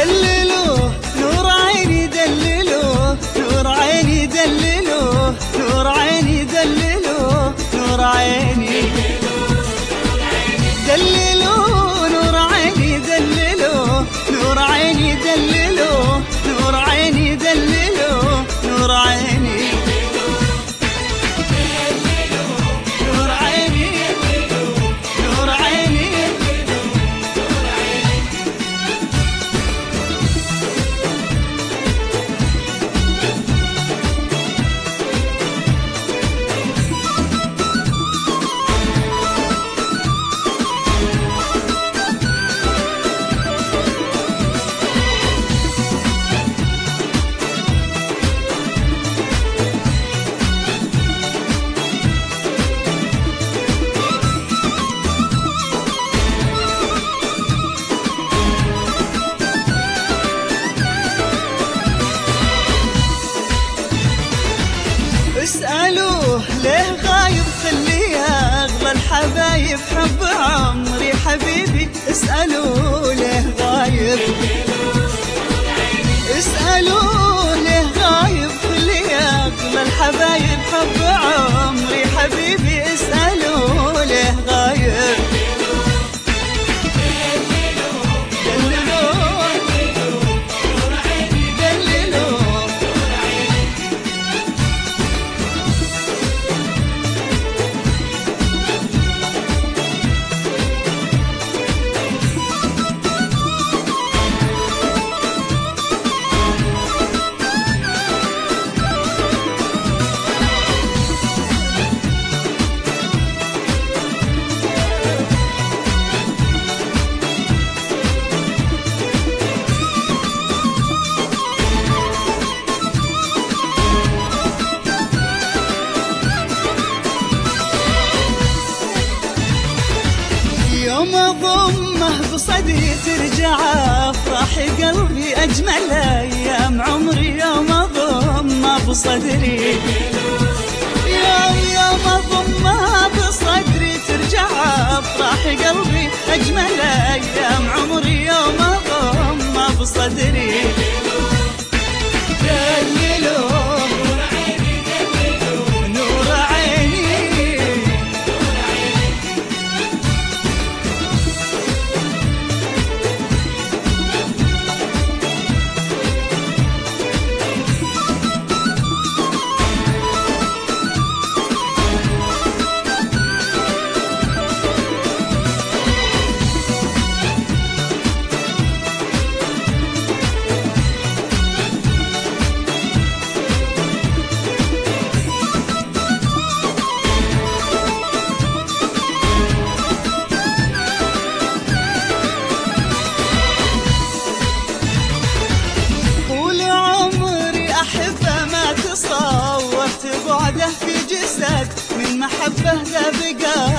دللوه نور عيني دللوه نور عيني دللوه نور عيني دللوه نور عيني دللوه نور عيني دللوه نور عيني دللوه نور عيني دللوه نور عيني نور عيني نور عيني اسألوه ليه غايب خليه أغلى الحبايب حب عمري حبيبي اسألوه ليه غايب اسألوه ليه غايب خليه أغلى الحبايب حب عمري حبيبي اسألوه ليه غايب يوم أضمه بصدري ترجع أفراح قلبي أجمل أيام عمري يوم أضمه بصدري يوم أضمه بصدري ترجع أفراح قلبي أجمل أيام عمري يوم أضمه بصدري دللوه نور عيني صورت بعده في جسد من محبه ذا بقى